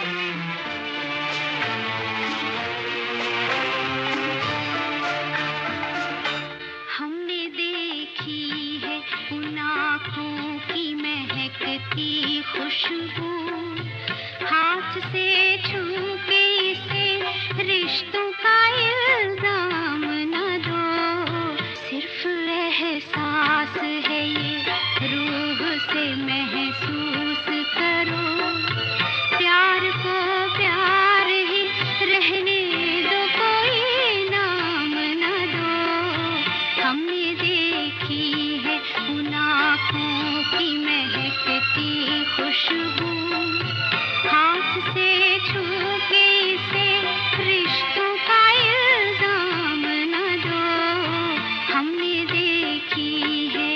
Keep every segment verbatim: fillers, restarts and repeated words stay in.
हमने देखी है उन आँखों की महकती खुशबू, हाथ से छू के इसे रिश्तों का इल्जाम न दो। सिर्फ एहसास है ये, रूह से महसूस करो। प्यार को प्यार ही रहने दो, कोई नाम न दो। हमने देखी है उन आँखों की महकती खुशबू, हाथ से छू के इसे रिश्तों का इल्जाम न दो। हमने देखी है।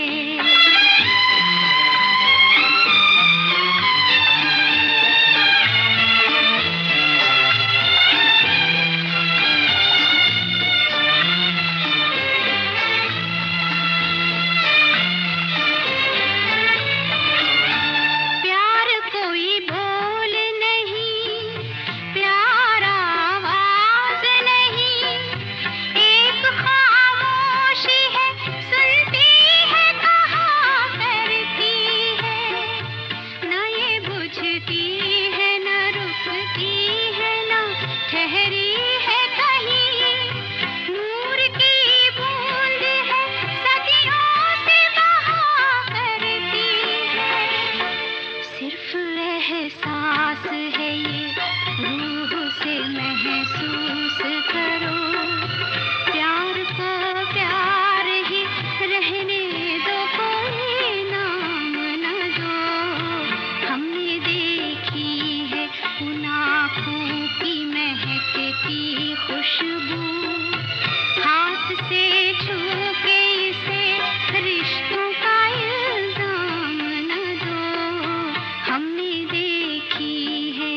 एहसास है ये, रूह से महसूस करो। प्यार को प्यार ही रहने दो, कोई नाम न दो। हमने देखी है उन आँखों की महकती खुशबू, हाथ से छू के इसे रिश्तों का इल्जाम न दो। हमने देखी है।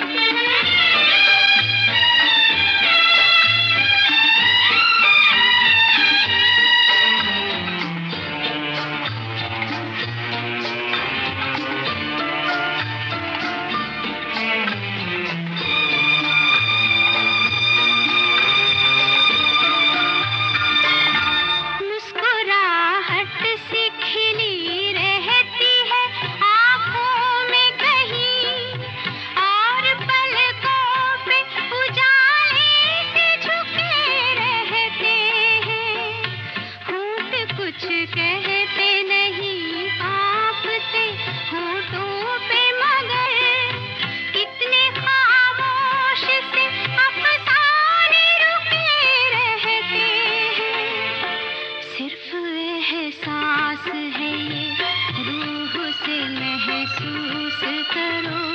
मुस्कुराहट सी खिली रहती है आँखों में कहीं, और पलकों पे उजाले से झुके रहते हैं। होंठ कुछ कहते नहीं, कांपते होठों पे, मगर कितने खामोश से अफसाने रुके रहते हैं। सिर्फ एहसास है ये, रूह से महसूस करो।